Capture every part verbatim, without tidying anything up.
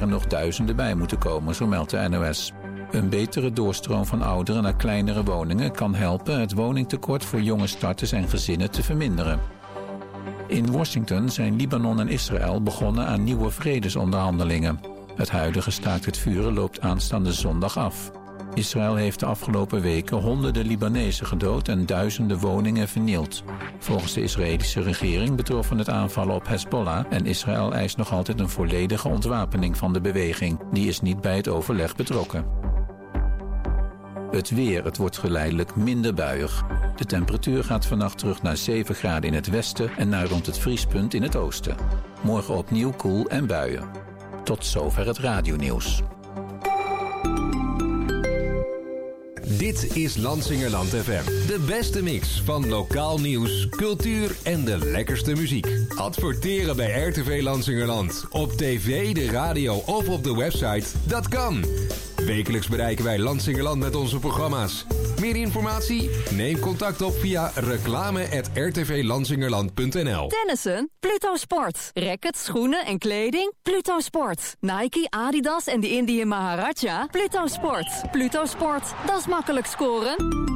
nog duizenden bij moeten komen, zo meldt de N O S. Een betere doorstroom van ouderen naar kleinere woningen kan helpen het woningtekort voor jonge starters en gezinnen te verminderen. In Washington zijn Libanon en Israël begonnen aan nieuwe vredesonderhandelingen. Het huidige staakt het vuren loopt aanstaande zondag af. Israël heeft de afgelopen weken honderden Libanezen gedood en duizenden woningen vernield. Volgens de Israëlische regering betroffen het aanvallen op Hezbollah en Israël eist nog altijd een volledige ontwapening van de beweging. Die is niet bij het overleg betrokken. Het weer, het wordt geleidelijk minder buiig. De temperatuur gaat vannacht terug naar zeven graden in het westen en naar rond het vriespunt in het oosten. Morgen opnieuw koel en buien. Tot zover het radionieuws. Dit is Lansingerland F M. De beste mix van lokaal nieuws, cultuur en de lekkerste muziek. Adverteren bij R T V Lansingerland. Op tv, de radio of op de website. Dat kan. Wekelijks bereiken wij Lansingerland met onze programma's. Meer informatie? Neem contact op via reclame at r t v lansingerland punt n l. Tennissen? Pluto Sport. Rackets, schoenen en kleding? Pluto Sport. Nike, Adidas en de Indian Maharaja? Pluto Sport. Pluto Sport. Dat is makkelijk scoren.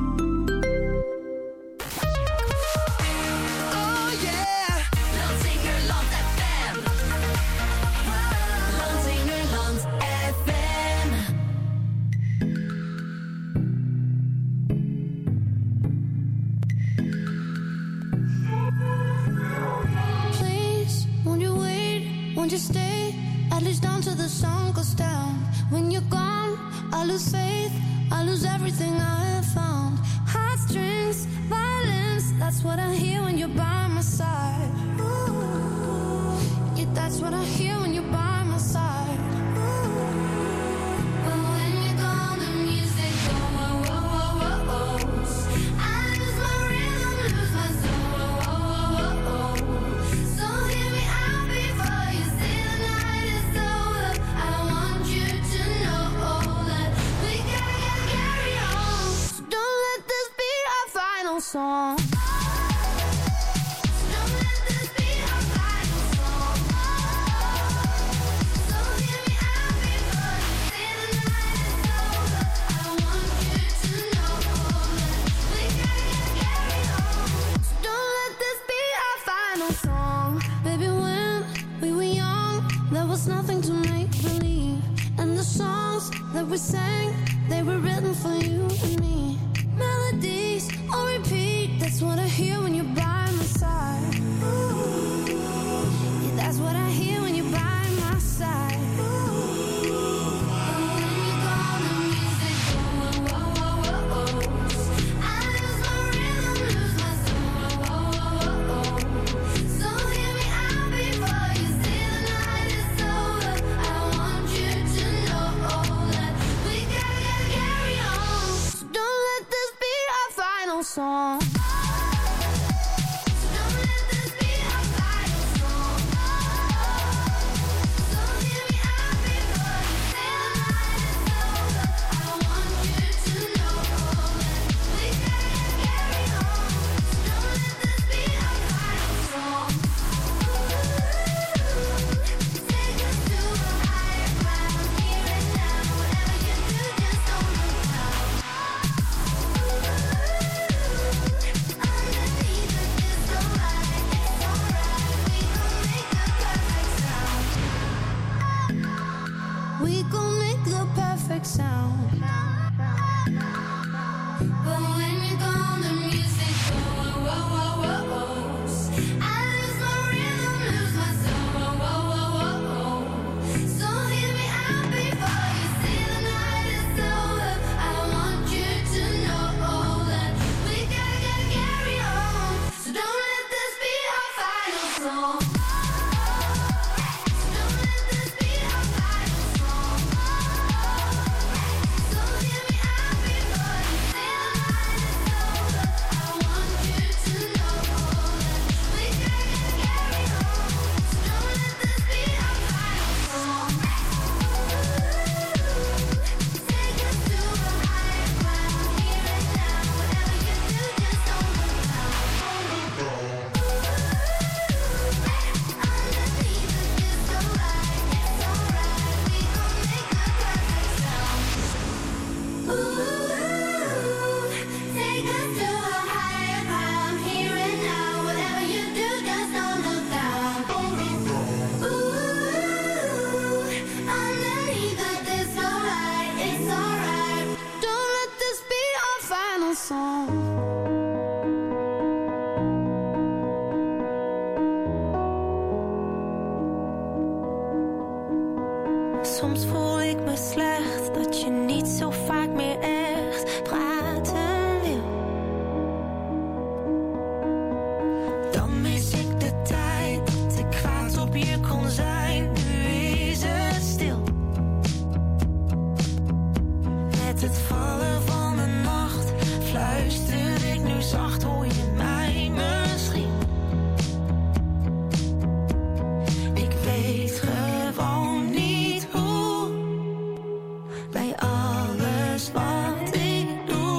Won't you stay, at least down till the sun goes down? When you're gone, I lose faith, I lose everything I have found. Heartstrings, violence, that's what I hear when you're by my side. Ooh, yeah, that's what I hear when you're by my side. Ooh, but when you're gone, the music goes, whoa, whoa, whoa, whoa, whoa. I lose my rhythm, lose my soul, whoa, whoa, whoa, whoa. So hear me out before you say the night is over. I want you to know that we gotta get carry on. So don't let this be our final song. Nothing to make believe, and the songs that we sang, they were written for you and me. Melodies on repeat, that's what I hear when you're by my side. Ooh, yeah, that's what I hear when you're by my side. Song. So Soms voel ik me slecht dat je niet zo vaak meer echt praten wil. Dan mis ik de tijd dat ik kwaad op je kon zijn. Nu is het stil. Met het vallen van de nacht fluister ik nu zacht, hoor je mij misschien? Ik weet gewoon niet hoe. Bij alles wat ik doe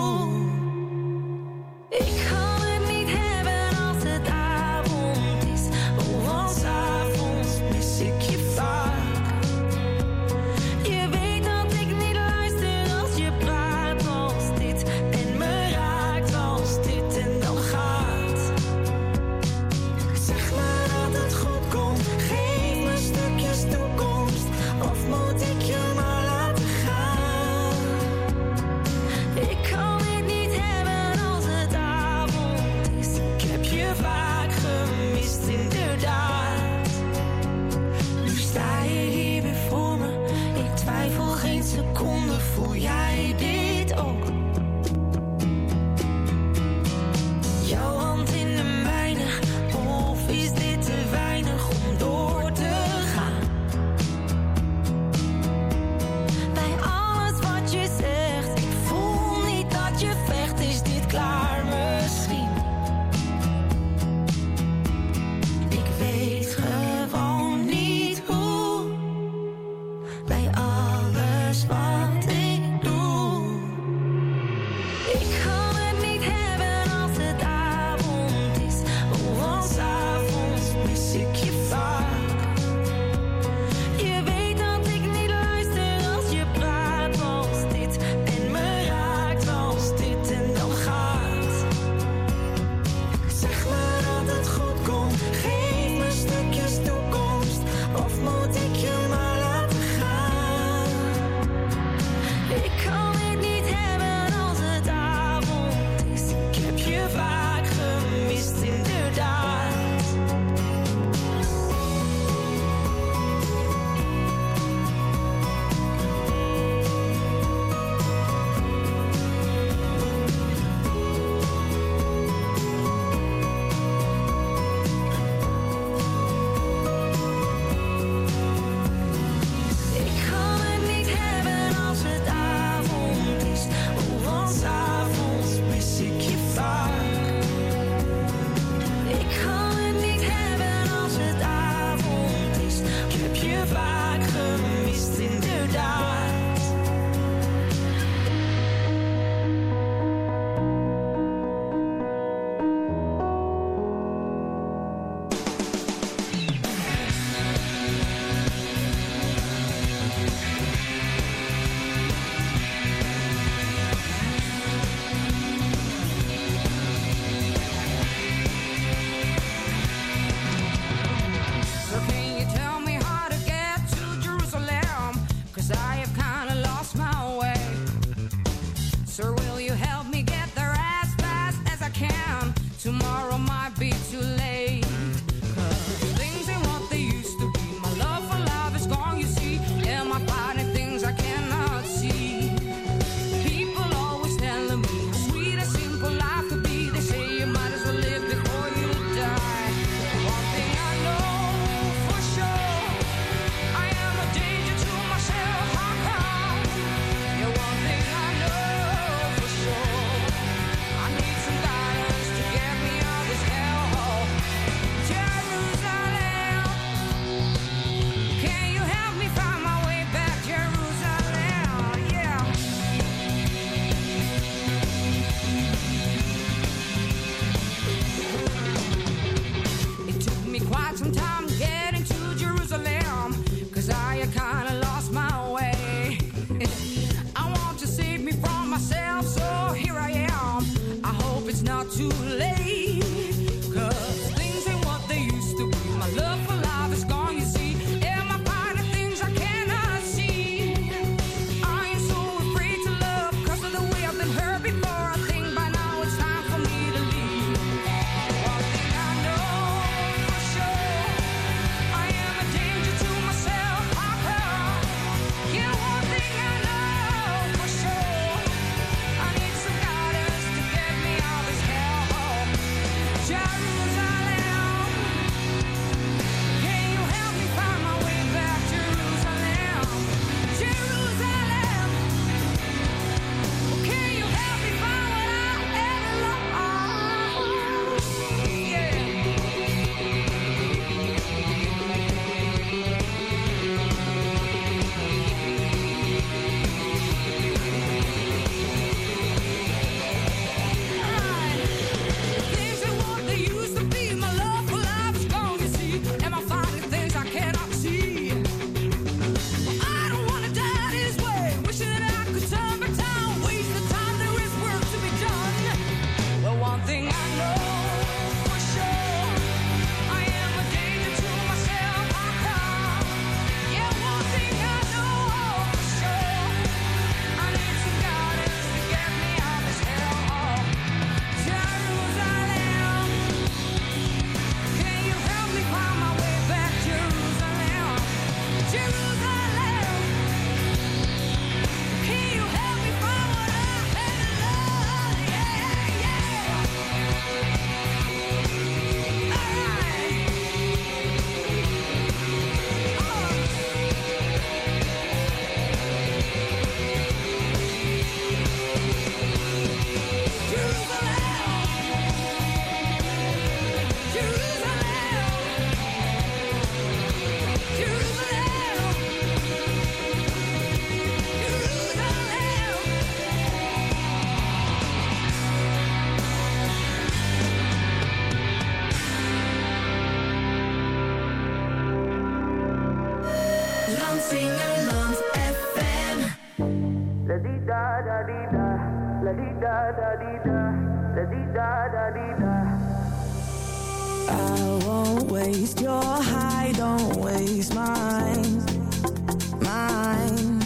I won't waste your high, don't waste mine, mine.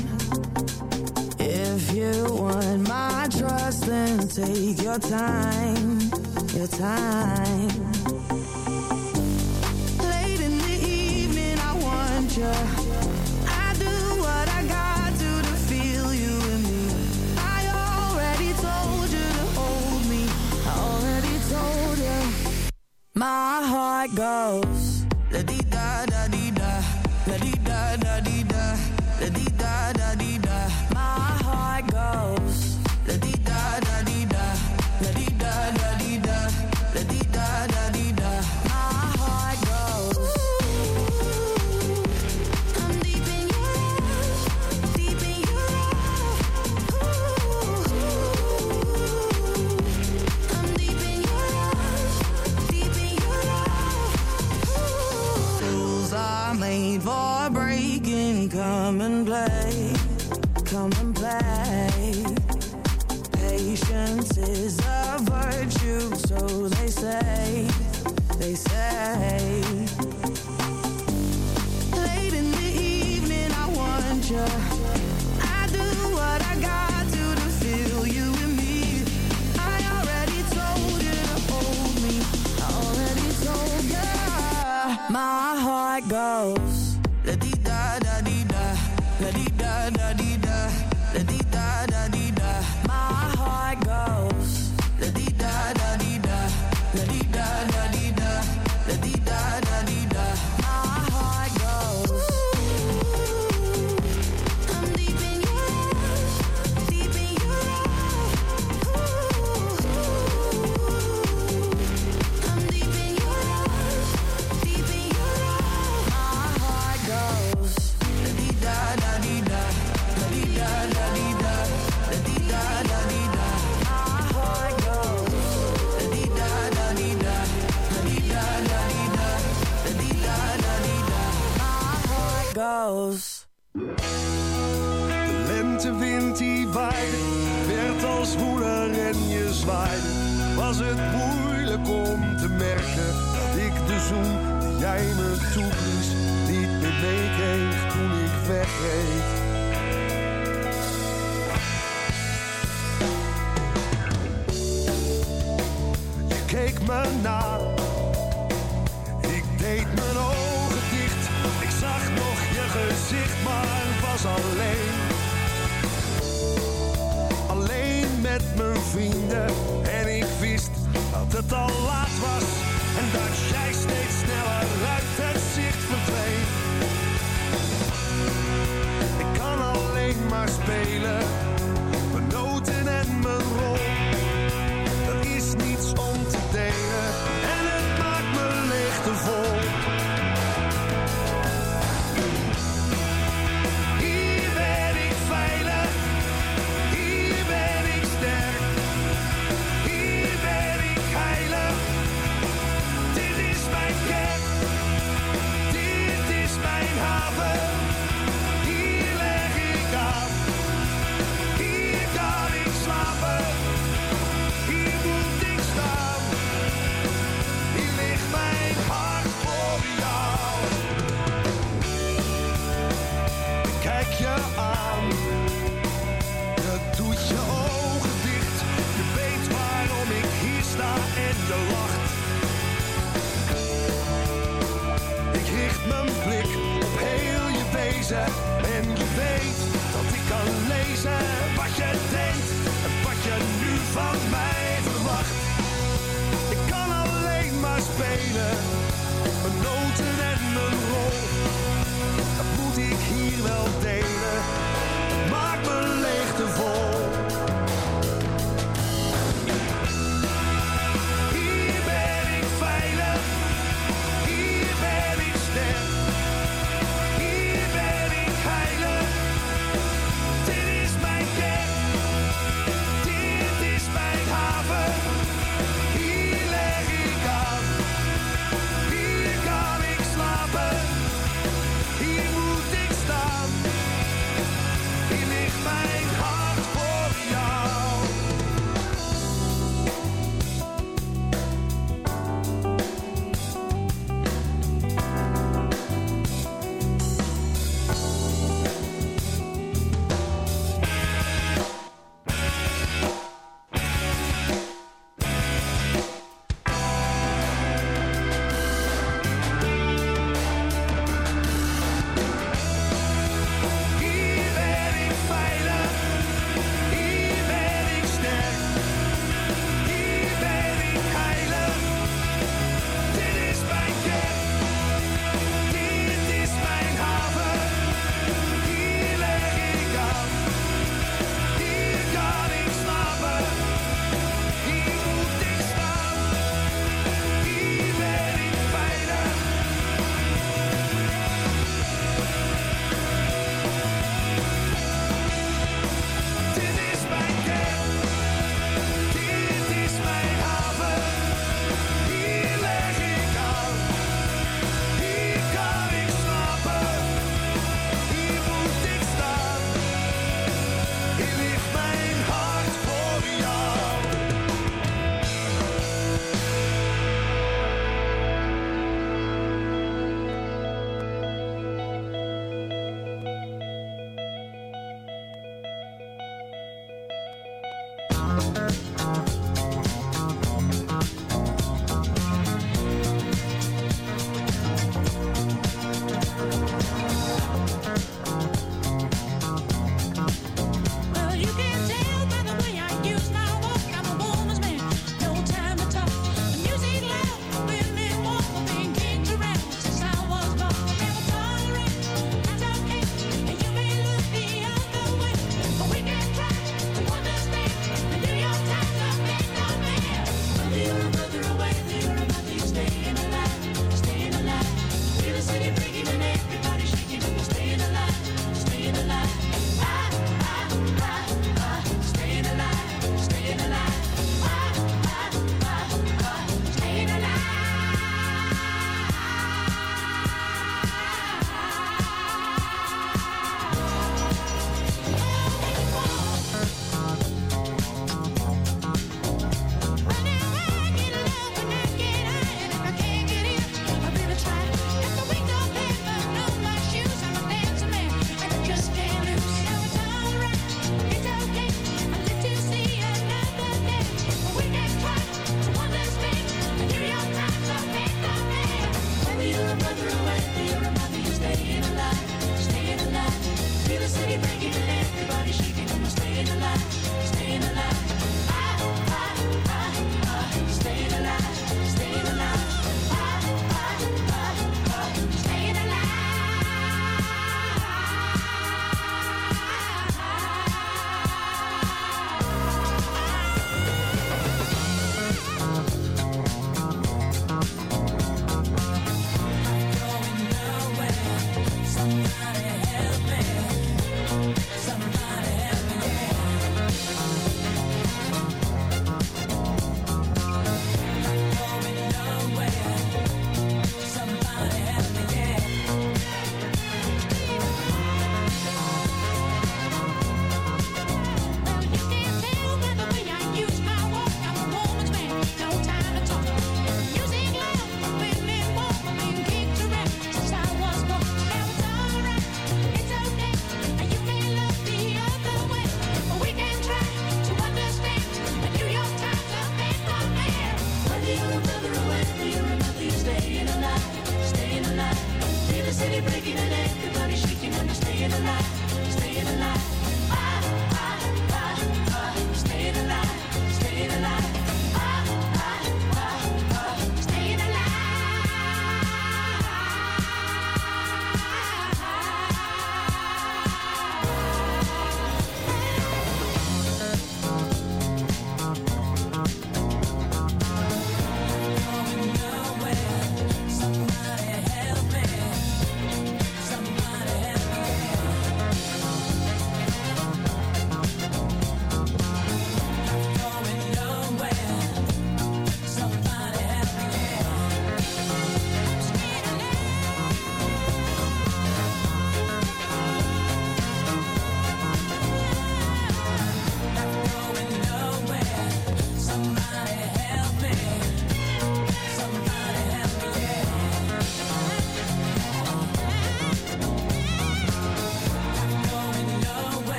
If you want my trust, then take your time, your time. Late in the evening, I want you. I do what I got to to feel you in me. I already told you to hold me. I already told you. My heart goes la di da da di da, la di da da di da, la di da da di da. My heart goes la di da da di da, la di da da di da, la di da da di da. My heart goes. I'm deep in your love, deep in your love. I'm deep in your love, deep in your love. Rules are made for breaking. Come and play, come and play. Patience is a virtue, so they say, they say. Late in the evening, I want you. I do what I got to to feel you in me. I already told you to hold me. I already told you. My heart goes la di da da di da, la di da da di da, la di da da di da. My heart goes la di da da di da, la di da da di da, la di da da di da. My heart goes. I'm deep in your love, deep in your love. I'm deep in your love, deep in your love. My heart goes la di da da di da, la di da da di da, la di da da di da. My heart goes la di da da di da, la di da da di da, la di da da di da. My heart goes. De lentewind die waaide, werd als woeler en je zwaaide. Was het moeilijk om te merken dat ik de zoen die jij me toeblies niet meer meekreeg toen ik wegreed. Je keek me na, ik deed mijn ogen dicht. Ik zag nog je gezicht, maar was alleen. Alleen met mijn vrienden en ik wist dat het al laat was. En dat jij steeds sneller uit het zicht verdween. Ik kan alleen maar spelen, mijn noten en mijn rol. Er is niets om te delen en het maakt me leegtevol. Hier ben ik veilig, hier ben ik sterk, hier ben ik heilig. Dit is mijn kerk, dit is mijn haven. Hier leg ik aan, hier kan ik slapen, hier moet ik staan. Hier ligt mijn hart voor jou. Ik kijk je aan, je doet je ogen dicht. Je weet waarom ik hier sta en je lacht. Ik richt mijn blik op heel je wezen en je weet dat ik kan lezen wat je denkt en wat je nu van mij verwacht. Ik kan alleen maar spelen, mijn noten en mijn rol. Dat moet ik hier wel delen, het maakt me leegtevol. Hier ben ik veilig, hier ben ik sterk, hier ben ik heilig. Somebody help me.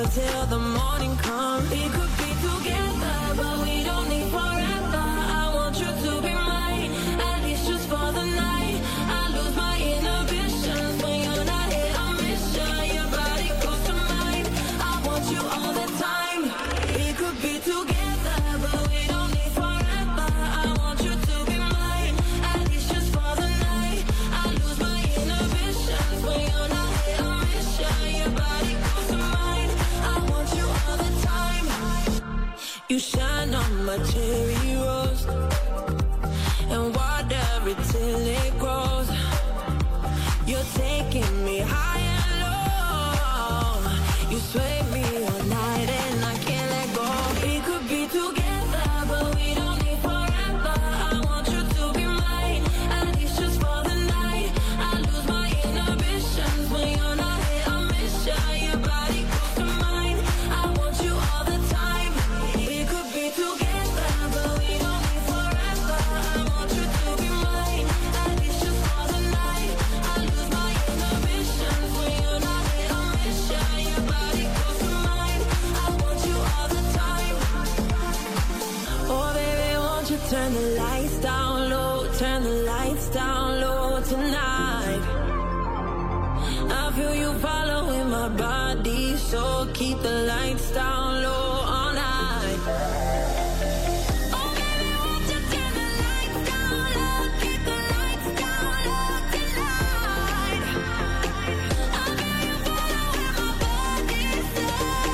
till the morning comes. We could be together, but we don't need forever. I want you to be mine, at least just for the night. I lose my inhibitions when you're not here. I miss you, your body close to mine. I want you all the time. We could be together, but we don't need forever. I want you to be mine, at least just for the night. I lose my inhibitions when you're not here. I miss you, your body close to mine. I want you all the time. You shine on my cherry rose and water it till it grows. You're taking me high and low. You sway me all night and I can't let go. We could be together, but we don't need forever. I want you to be mine, at least just for the night. I lose my inhibitions when you're not here. I miss you, your body close to mine. I want you all the time. We could be together, but we don't need forever. I want you to be mine, at least just for the night. I lose my inhibitions when you're not here. I miss you, your body close to mine. I want you all the time. Oh baby, won't you turn the lights down low, turn the lights down low tonight. I feel you following my body, so keep the lights down low all night. Oh baby, won't you turn the lights down low, keep the lights down low tonight. I feel you following my body, so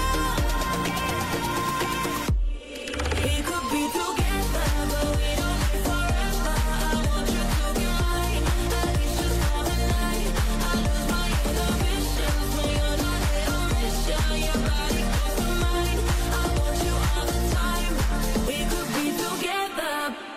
we could be together, but we don't need forever. I want you to be mine, at least just for the night. I lose my inhibitions when you're not here. I miss you, your body close to mine. I want you all the time. We could be together.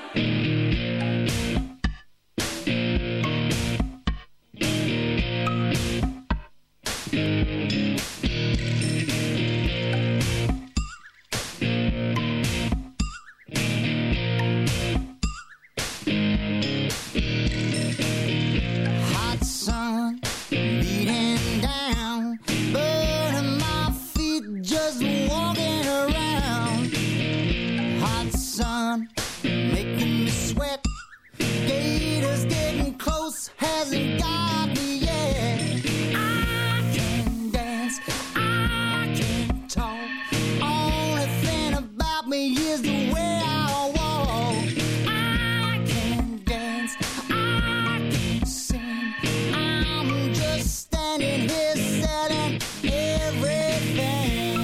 Hot sun beating down, burning my feet just walking around. Hot sun making me sweat. Gators getting close, hasn't got me yet. I can dance, I can talk. Only thing about me is the way I walk. I can dance, I can sing. I'm just standing here selling everything.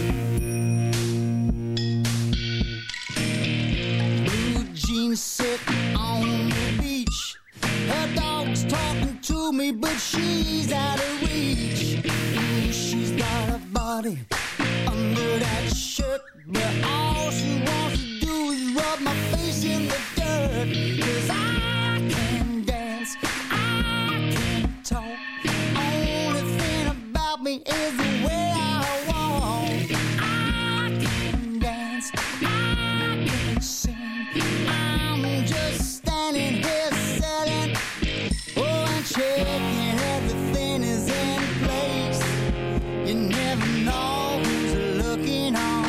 Blue jeans sit on the beach. Her dog's talking to me, but she's out of reach. Ooh, she's got a body under that shirt, but all she wants to do is rub my face in the dirt. 'Cause I can dance, I can talk. Only thing about me is the way I walk. I can dance, I can sing. I'm just standing here selling, oh, and checking everything is in place. You never know who's looking on.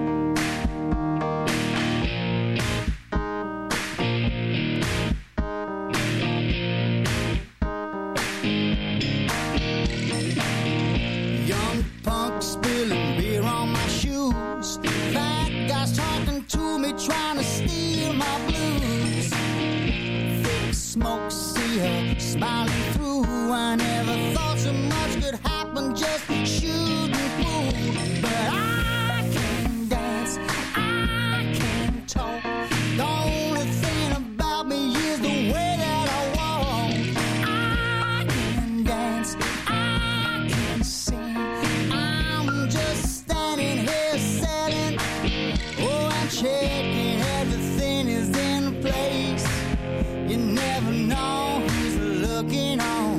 Young punk spilling beer on my shoes. Fat guys talking to me, trying to steal my blues. Thick smoke, see her smiling through. I never thought so much could happen just shooting pool. But I can dance, I can talk. The only thing about me is the way that I walk. I can dance, I can sing. I'm just standing here selling, oh, and checking everything is in place. You never know who's looking on.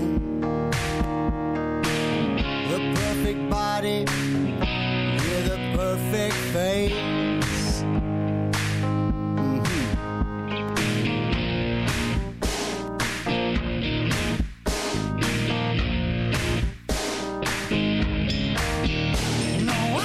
The perfect body with a perfect face. Mhm. No,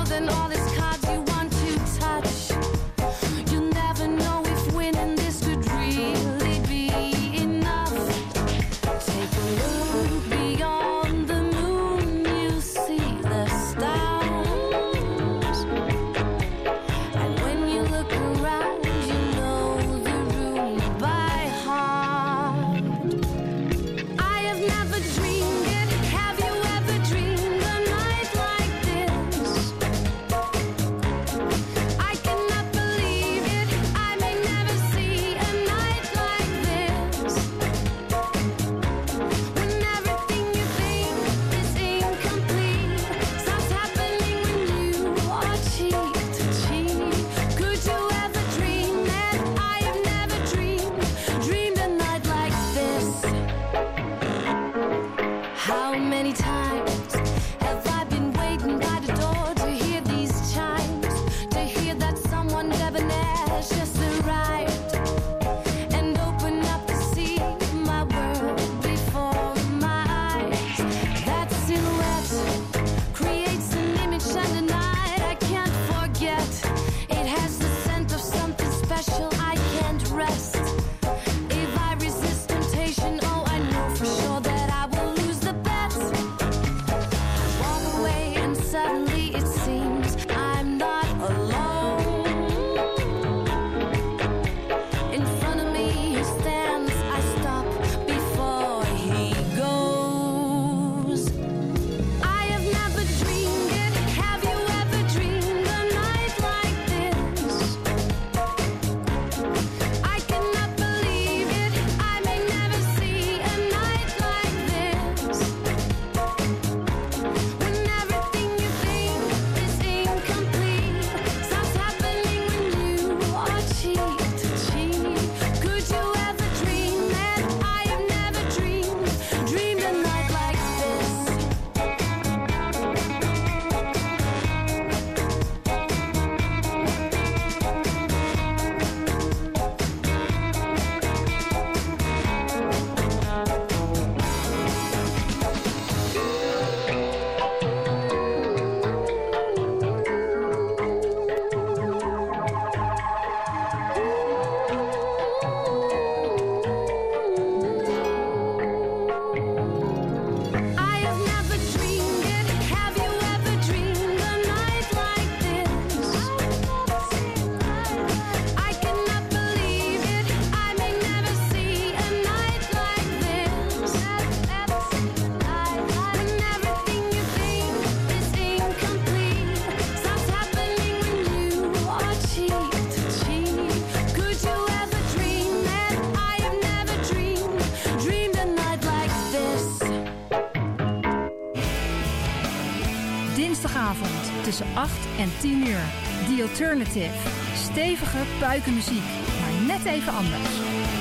than all these cards you want to touch. You'll never know if winning this could really be enough. Take a look beyond the moon, you see the stars. And when you look around, you know the room by heart. I have never dreamed it. Have you ever dreamed a night like this? I cannot believe it. I may never see a night like this. When everything you think is incomplete starts happening when you are cheek to cheek. Could you ever dream that I have never dreamed, dreamed a night like this? How many times have I been waiting by the door to hear these chimes, to hear that someone debonair's just arrived, and open up to see my world before my eyes. That silhouette creates an image and a night I can't forget. It has the scent of something special. I can't rest. If I resist temptation, oh, I know for sure that I will lose the bet. Walk away and suddenly it seems I'm not alone. In front of me he stands, I stop before he goes. I have never dreamed it. Have you ever dreamed a night like this? I cannot believe it. I may never see a night like this. When everything you think is incomplete starts happening when you are cheek to cheek. Could you ever dream that I have never dreamed, dreamed a night like this? I have never dreamed it. Have you ever dreamed a night like this? I cannot believe it. I may never see a night like this. When everything you think is incomplete starts happening when you are cheek to cheek. Could you ever dream that I have never dreamed, dreamed a night like this? Dinsdagavond tussen acht en tien uur. The Alternative. Stevige puikenmuziek, maar net even anders.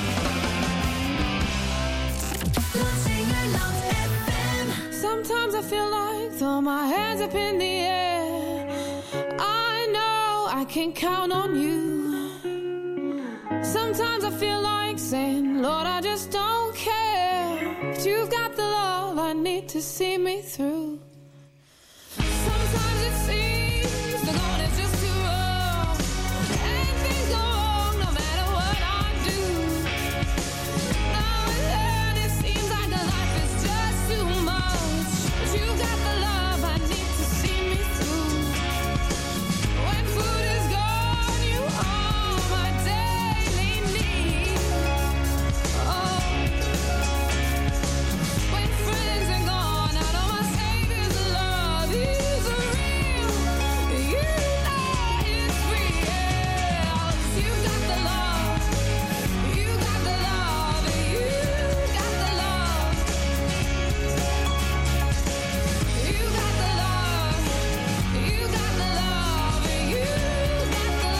Sometimes I feel like throw my hands up in the air. I know I can count on you. Sometimes I feel like saying, Lord, I just don't care. But you've got the love I need to see me through. Sometimes it seems the going is just too rough, and things go wrong no matter what I do. Now and then it seems like the life is just too much, but you got the love I need to see me through. When food is gone, you are my daily need. Oh, when friends are gone, I know my Savior's love is real. You know it's real. You got the love, you got the love, you got the love, you got the love, you got the love, you got the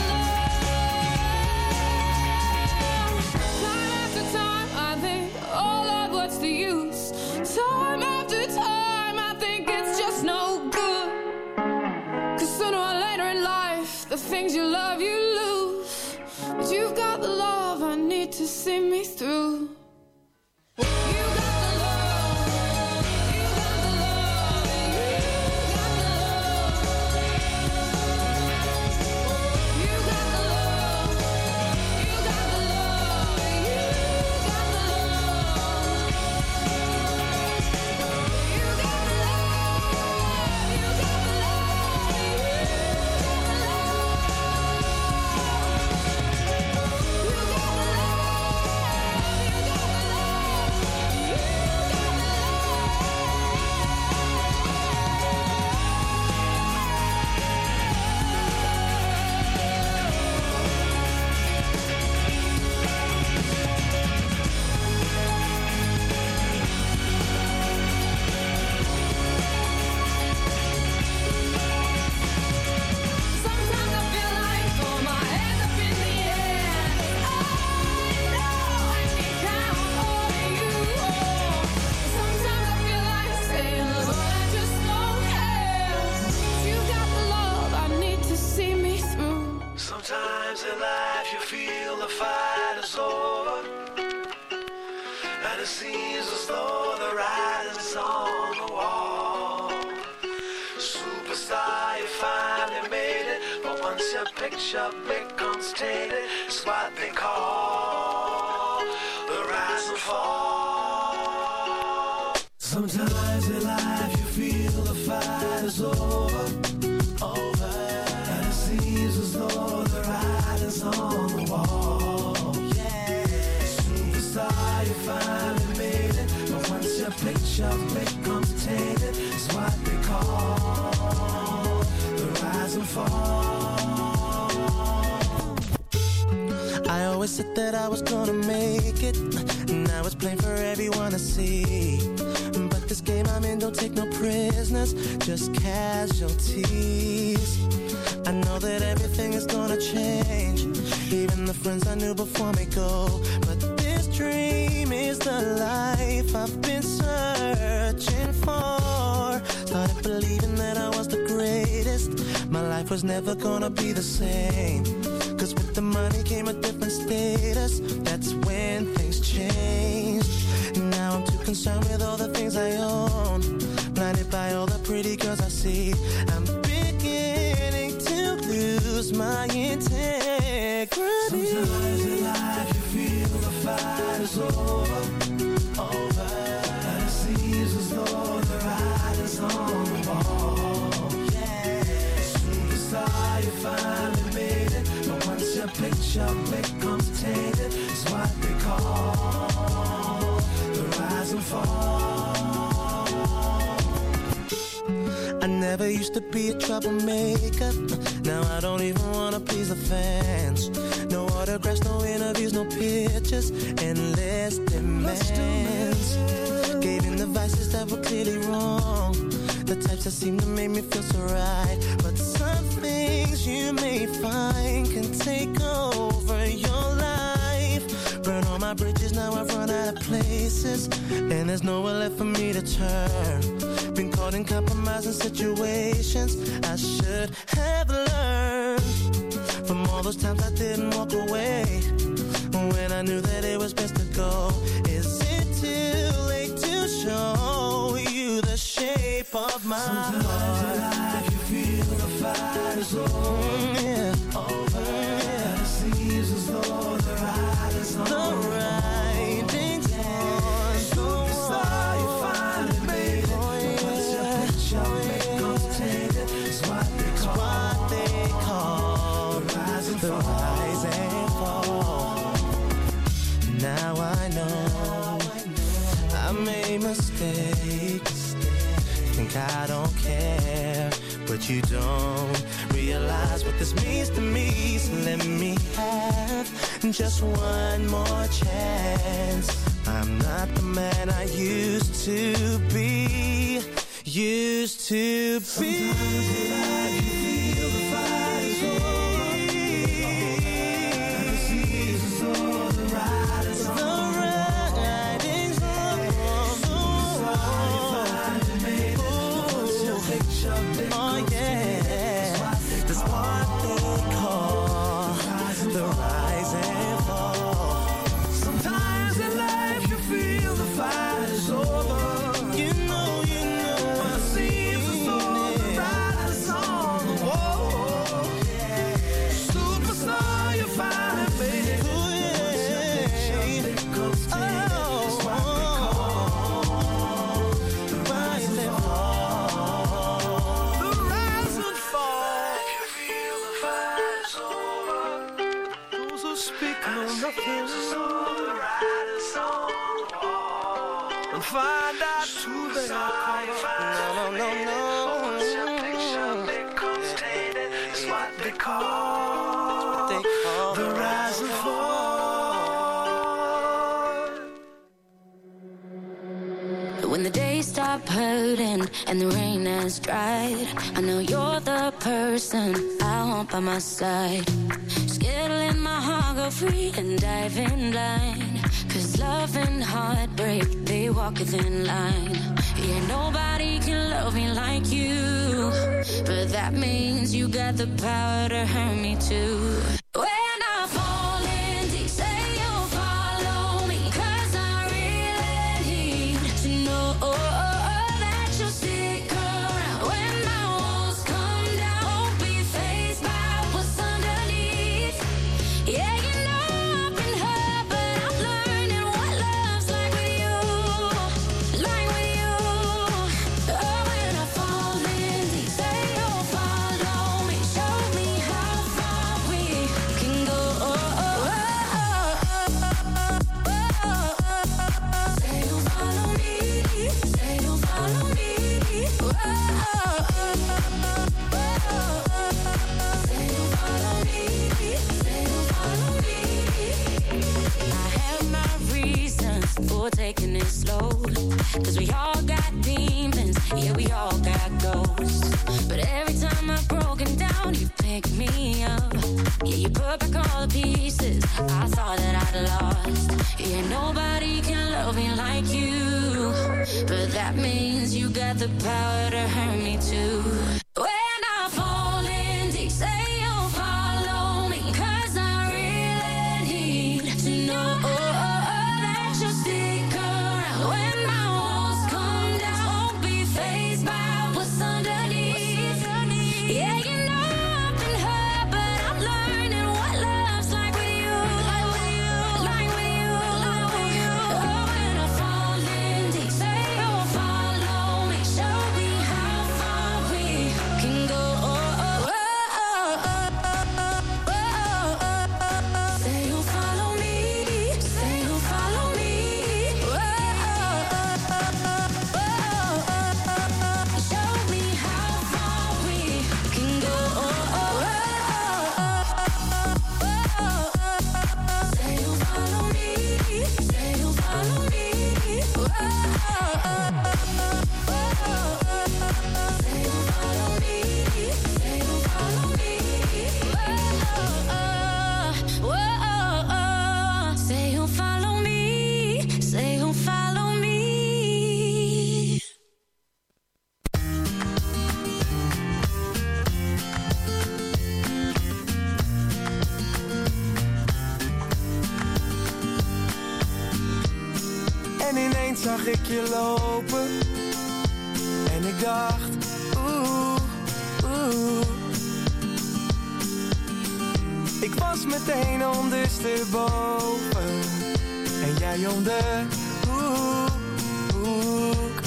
love. Time after time I think, oh Lord, what's the use? Time after time I think it's just no good. Cause sooner or later in life, the things you love you lose. But you've got the love I need to see me through. You got the love, you got the love, you got the love. Sometimes in life you feel the fight is over, and it seems as though the writing's on the wall. Superstar, you finally made it, but once your picture becomes tainted, it's what they call the rise and fall. Sometimes in life you feel the fight is over, over, and it seems as though the writing's on the wall. Yeah, superstar, you finally made it, but once your picture becomes tainted, it's what they call the rise and fall. I always said that I was gonna make it, now it's plain for everyone to see. But this game I'm in don't take no prisoners, just casualties. I know that everything is gonna change, even the friends I knew before me go. But this dream is the life I've been searching for. Started believing that I was the greatest, my life was never gonna be the same. Cause with the money came a different status, that's when things changed. Now I'm too concerned with all the things I own, blinded by all the pretty girls I see. I'm beginning to lose my integrity. Sometimes in life you feel the fight is over, over, and it seems as though the writing's on the wall. Yeah, superstar, you finally made it, but once your picture becomes tainted, it's what they call the rise and fall. I never used to be a troublemaker, now I don't even wanna please the fans. No autographs, no interviews, no pictures, endless demands. Gave in the vices that were clearly wrong, the types that seem to make me feel so right. But some things you may find can take over your life. Burn all my bridges, now I've run out of places, and there's nowhere left for me to turn. Been caught in compromising situations I should have learned from all those times I didn't walk away when I knew that it was best to go. Is it too late to show you the shape of my Sometimes heart? in life you feel the fight is over, Mm, yeah. over, yeah. And it seems as though the writing's on The writing's on the Superstar, you finally made it, Oh, but once your picture becomes tainted, it's what they call, what they call the rise and the fall. rise and fall. Now I know I made mistakes, think I don't care, but you don't realize what this means to me. So let me have just one more chance. I'm not the man I used to be, used to be. Sometimes in life you feel the fight is over, and it seems as though the writing's on the writing's on the wall. You finally made it, but once your picture becomes Oh yeah, that's what they call the rise and fall. Sometimes in life you feel the fight is over, You know, you know, and it seems as though the writing's on the wall. Superstar, you finally made it, Ooh, but once your picture yeah. becomes tainted, it's what they call the rise and fall. The rise and fall. If you feel the fight is over, those who speak know nothing. The writing's on the wall, and find out who they are. No, no, no, Once your no. picture becomes tainted, it's what they call They call the rise and fall. When the days stop hurting and the rain has dried, I know you're the person I want by my side. Scared to let my heart go free and dive in blind, 'cause love and heartbreak, they walk a thin line. Yeah, nobody can love me like you, but that means you got the power to hurt me too. Cause we all got demons, yeah, we all got ghosts. But every time I've broken down, you pick me up. Yeah, you put back all the pieces I thought that I'd lost. Yeah, nobody can love me like you, but that means you got the power to hurt me too. When I fall in deep, say you'll follow me, cause I really need to know that you'll stick around. When my walls come down, won't be fazed by what's underneath. Yeah, you know I've been hurt, but I'm learning what love's like with you, like with you, like with you, like with you. Oh, when I fall in deep, say you'll follow me, show me how far we can go. Say you'll follow me, say you'll follow me. Show me how far we can go. Say you'll follow me, say you'll follow me. Say you'll follow me, say you'll follow me. Say you'll follow me, say you'll follow me. En ineens zag ik je lopen en ik dacht, oeh, oeh. Ik was meteen ondersteboven en jij om de hoek, hoek.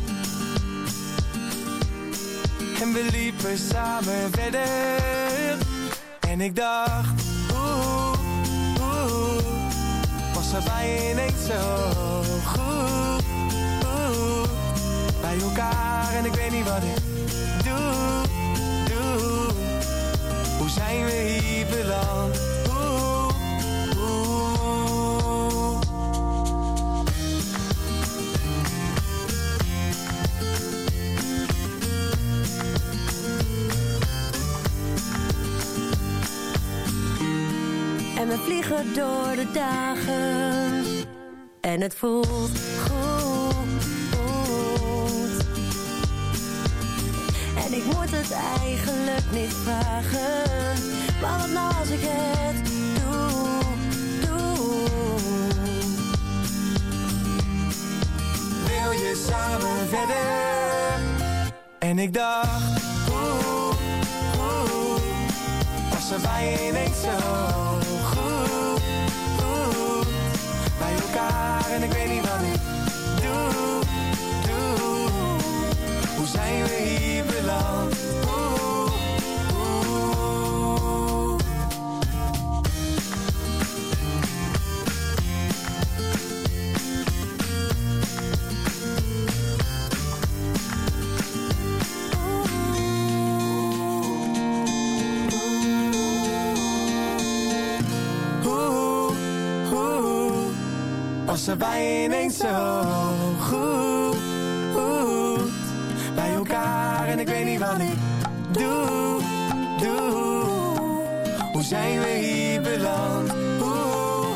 En we liepen samen verder en ik dacht, oeh, oeh. Was er bij je ineens zo goed, oeh. Bij elkaar en ik weet niet wat ik doe, doe. Hoe zijn we hier beland? Oeh, oeh. En we vliegen door de dagen en het voelt goed, goed. En ik moet het eigenlijk niet vragen, maar wat nou als ik het doe, doe. Wil je samen verder? En ik dacht, oeh, oeh. Was er bij je ineens zo goed, goed. Bij elkaar en ik weet niet wat ik doe, doe. Hoe zijn we hier beland? Oeh, oeh. Was er bij je ineens zo goed, goed. Bij elkaar en ik weet niet wat ik doe, doe. Hoe zijn we hier beland? Oeh,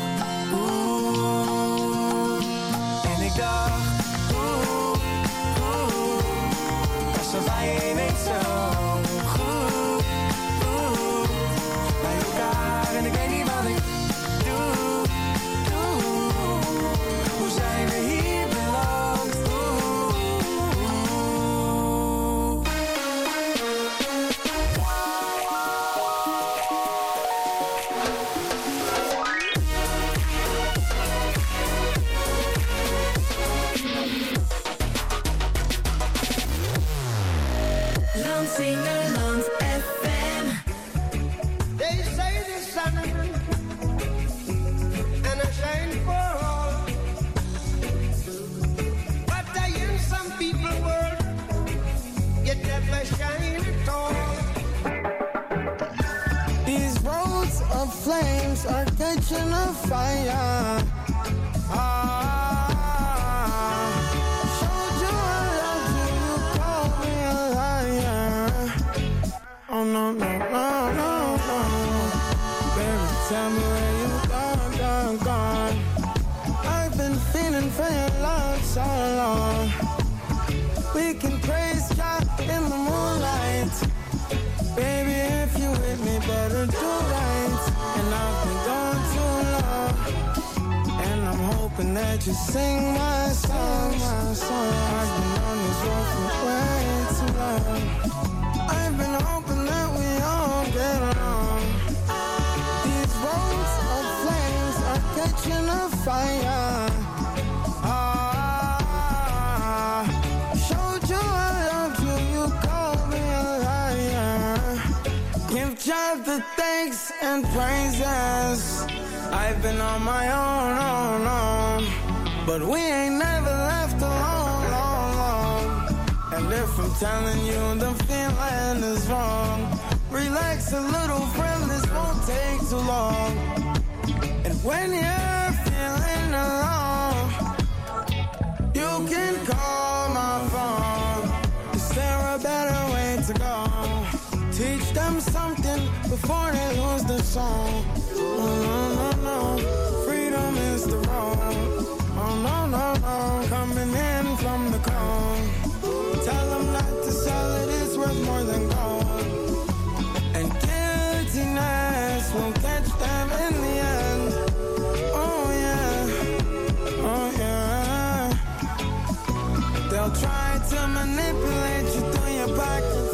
oeh. En ik dacht, oeh, oeh. Was er bij je ineens zo goed, goed. Bij elkaar en ik weet niet wat ik doe. Lansingerland F M. They say the sun and I shine for all, but I hear some people world yet never shine at all. These roads of flames are catching a fire. Ah, tell me where you gone, gone, gone. I've been feeling for your love so long. We can praise God in the moonlight. Baby, if you with me, better do right. And I've been gone too long, and I'm hoping that you sing my song, my song. I've been on this road for way too long. I've been hoping that we all get along. These roads of flames are catching a fire. Ah, showed you I loved you, you called me a liar. Give God the thanks and praises. I've been on my own, own, own, but we ain't never left alone, long, long. And if I'm telling you the feeling is wrong, relax a little, friend, this won't take too long. And when you're feeling alone, you can call my phone. Is there a better way to go? Teach them something before they lose the song. Oh, no, no, no, freedom is the road. Oh, no, no, no, coming in from the cold. Tell them not to sell it, it's worth more than gold. And guiltiness will catch them in the end. Oh, yeah, oh, yeah. They'll try to manipulate you through your pockets.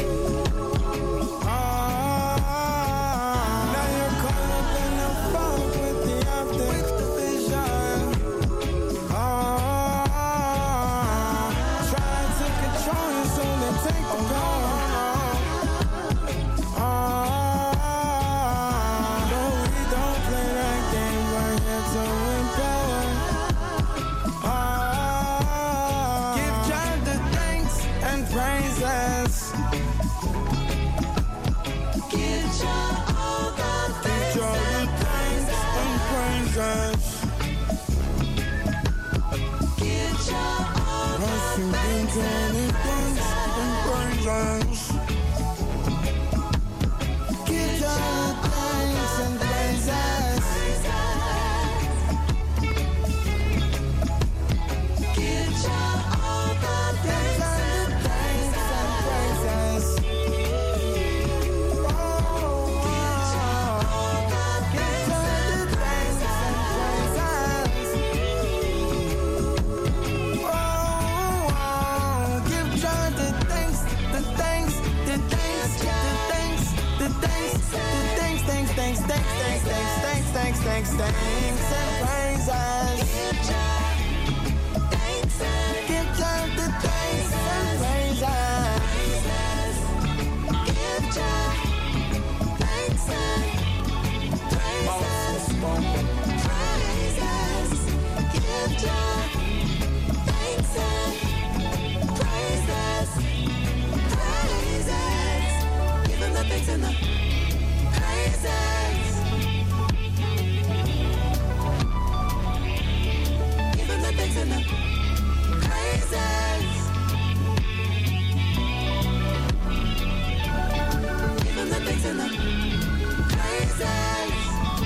Thanks, thanks, thanks, and praises. Give God the thanks and praises. Give God thanks and praises. Praises. Give God thanks and praises. Praises. Give Him the thanks and the praises. And the praises. Give Him the thanks and the praises.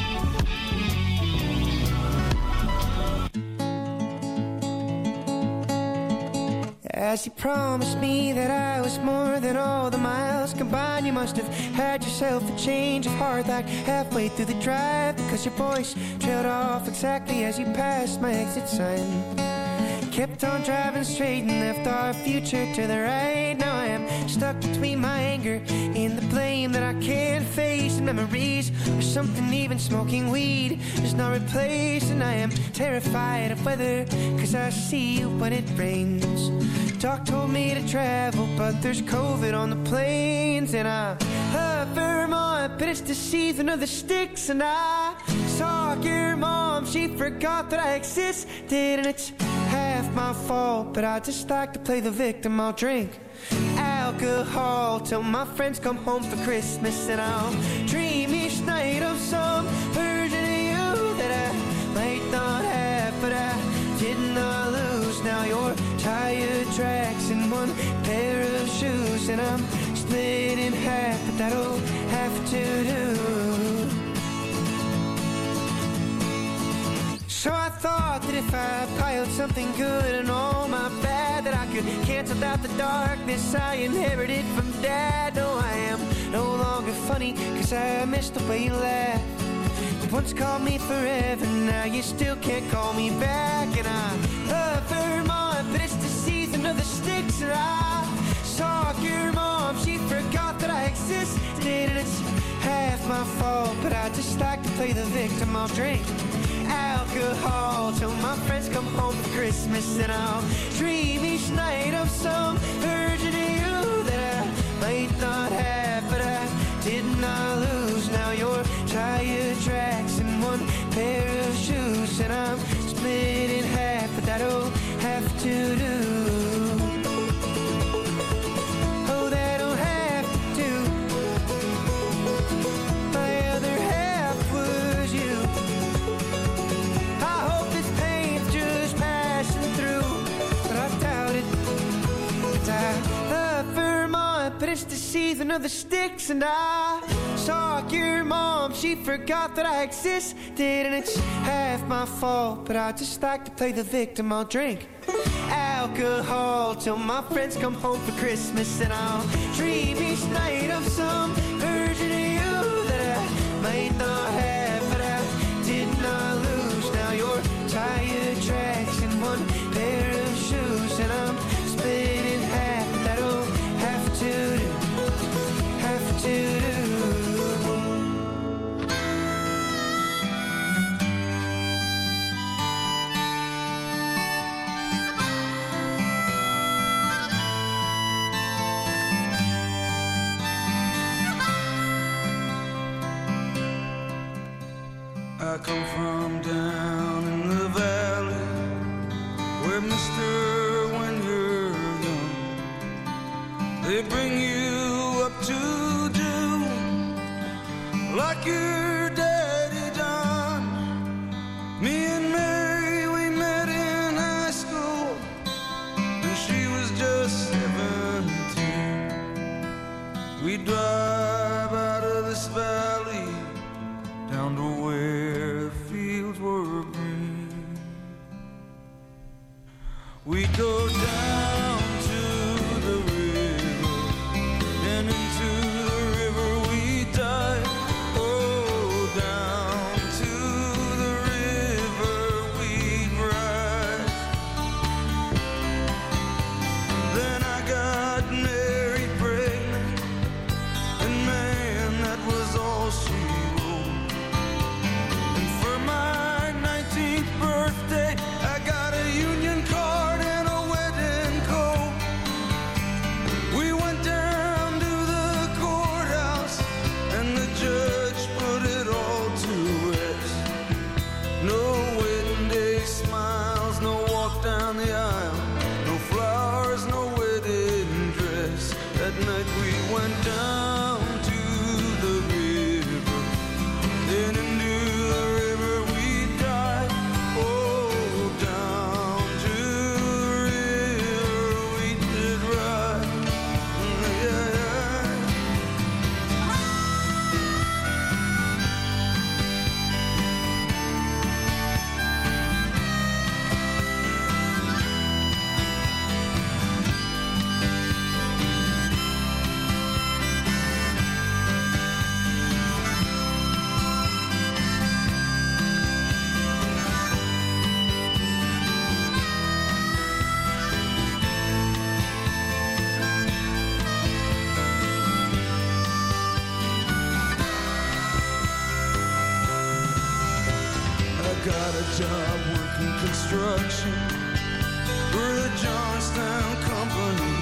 As you promised me that I was more than all the miles combined, you must have had yourself a change of heart like halfway through the drive, because your voice trailed off exactly as you passed my exit sign. Kept on driving straight and left our future to the right. Now I am stuck between my anger and the blame that I can't face, and memories or something even smoking weed does not replace. And I am terrified of weather, cause I see you when it rains. Doc told me to travel, but there's COVID on the planes. And I love Vermont, but it's the season of the sticks. And I saw your mom, she forgot that I existed. And it's half my fault, but I just like to play the victim. I'll drink alcohol till my friends come home for Christmas, and I'll dream each night of some version of you that I might not have, but I did not lose. Now you're tire tracks and one pair of shoes, and I'm split in half, but that'll have to do. So I thought that if I piled something good and all my bad, that I could cancel out the darkness I inherited from Dad. No, I am no longer funny, cause I miss the way you laugh. You once called me forever, now you still can't call me back. And I love Vermont, but it's the season of the sticks. And I saw your mom, she forgot that I existed. And it's half my fault, but I just like to play the victim. I'll drink alcohol till my friends come home for Christmas, and I'll dream each night of some version of you that I might not have, but I did not lose. Now you're tire tracks and one pair of shoes, and I'm split in half, but that'll have to do. Oh, that'll have to do. My other half was you. I hope this pain's just passing through, but I doubt it. 'Cause I love Vermont, but it's the season of the sticks. And I saw your mom, she forgot that I existed. And it's half my fault, but I just like to play the victim. I'll drink alcohol till my friends come home for Christmas, and I'll dream each night of some version of you that I might not have, but I did not lose. Now you're tire tracks and one pair of shoes, and I'm split in half. That'll have to do, have to do. I come from down in the valley, where mister, when you're young, they bring you up to do like your daddy done. Me and Mary, we met in high school, and she was just seventeen. We drive out of this valley down to where the fields were green. We go down to the river, and into the river we dive. Oh, down to the river we ride. Then I got Mary pregnant, and man, that was all she wrote. And for my nineteenth birthday, I got a union card and a wedding coat. We went down to the courthouse, and the judge put it all to rest. No wedding day smiles, no walk down the aisle, no flowers, no wedding dress. That night we went down to the river, then into the river we dive. Oh, down to the river we did ride. Yeah, yeah. Got a job working construction for the Johnstown Company,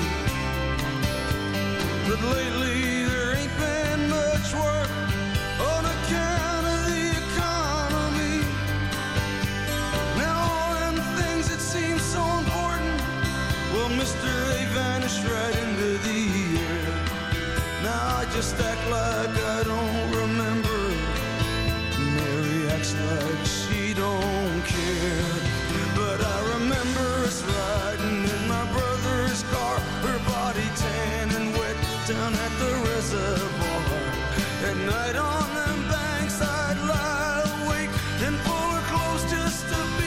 but lately there ain't been much work on account of the economy. Now all them things that seem so important, well, mister, they vanished right into the air. Now I just act like I don't remember. Mary acts like she don't care, but I remember us riding in my brother's car, her body tan and wet down at the reservoir. At night on them banks I'd lie awake and pull her close just to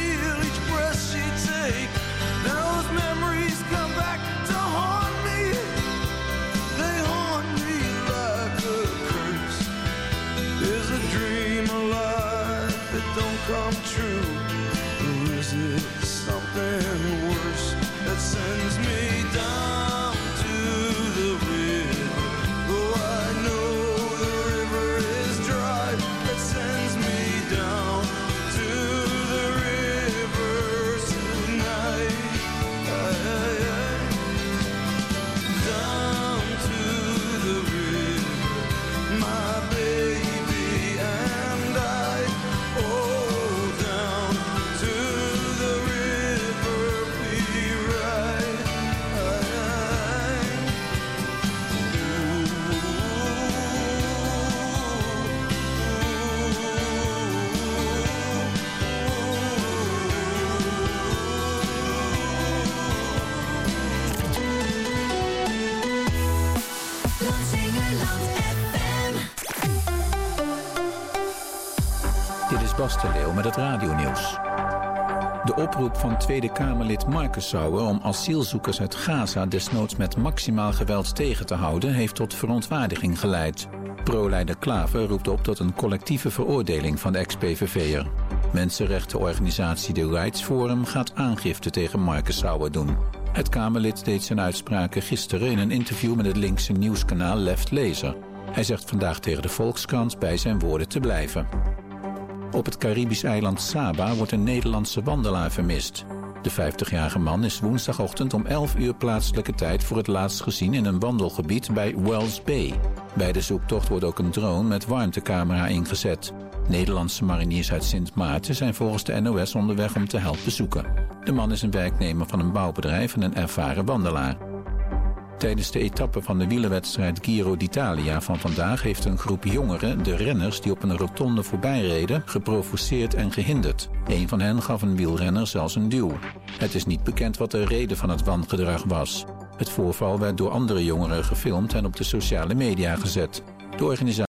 come true? Or is it something worse that sends me down to the river? Oh, I know the river is dry, that sends me down to the river tonight. Aye, aye, aye. Down to the river, my baby and I. Oh, down to the river we ride. Aye, aye. Dit is Bas de Leeuw met het radionieuws. De oproep van Tweede Kamerlid Marcus Sauer om asielzoekers uit Gaza desnoods met maximaal geweld tegen te houden heeft tot verontwaardiging geleid. Pro-leider Klaver roept op tot een collectieve veroordeling van de ex-P V V'er. Mensenrechtenorganisatie The Rights Forum gaat aangifte tegen Marcus Sauer doen. Het Kamerlid deed zijn uitspraken gisteren in een interview met het linkse nieuwskanaal Left Lezer. Hij zegt vandaag tegen de Volkskrant bij zijn woorden te blijven. Op het Caribisch eiland Saba wordt een Nederlandse wandelaar vermist. De vijftigjarige man is woensdagochtend om elf uur plaatselijke tijd voor het laatst gezien in een wandelgebied bij Wells Bay. Bij de zoektocht wordt ook een drone met warmtecamera ingezet. Nederlandse mariniers uit Sint Maarten zijn volgens de N O S onderweg om te helpen zoeken. De man is een werknemer van een bouwbedrijf en een ervaren wandelaar. Tijdens de etappe van de wielerwedstrijd Giro d'Italia van vandaag heeft een groep jongeren de renners die op een rotonde voorbij reden geprovoceerd en gehinderd. Een van hen gaf een wielrenner zelfs een duw. Het is niet bekend wat de reden van het wangedrag was. Het voorval werd door andere jongeren gefilmd en op de sociale media gezet. De organisatie